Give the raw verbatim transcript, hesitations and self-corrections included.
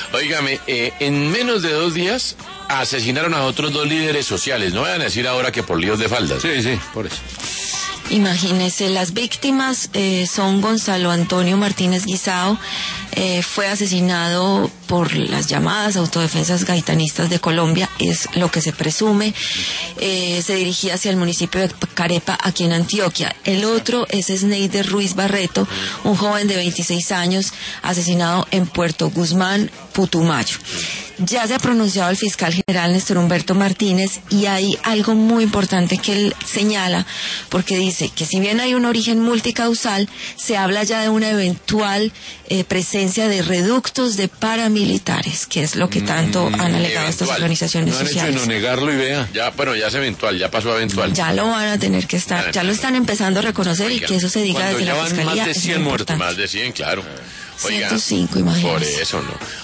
Óigame, eh, en menos de dos días asesinaron a otros dos líderes sociales. No vayan a decir ahora que por líos de faldas. Sí, sí, por eso. Imagínese, las víctimas eh, son Gonzalo Antonio Martínez Guisao, eh, fue asesinado por las llamadas autodefensas gaitanistas de Colombia, es lo que se presume. Eh, se dirigía hacia el municipio de Carepa, aquí en Antioquia. El otro es Sneider Ruiz Barreto, un joven de veintiséis años, asesinado en Puerto Guzmán, Putumayo. Ya se ha pronunciado el fiscal general Néstor Humberto Martínez y hay algo muy importante que él señala, porque dice que si bien hay un origen multicausal, se habla ya de una eventual eh, presencia de reductos de paramilitares, que es lo que tanto mm, han alegado eventual. Estas organizaciones no han sociales. Hecho de no negarlo y vea. Ya, bueno, ya es eventual, ya pasó a eventual. Ya lo van a tener que estar, ya lo están empezando a reconocer. Oiga, y que eso se diga desde la fiscalía. Más de cien muertos, más de cien, claro. Oiga, ciento cinco, imagínate. Por eso no.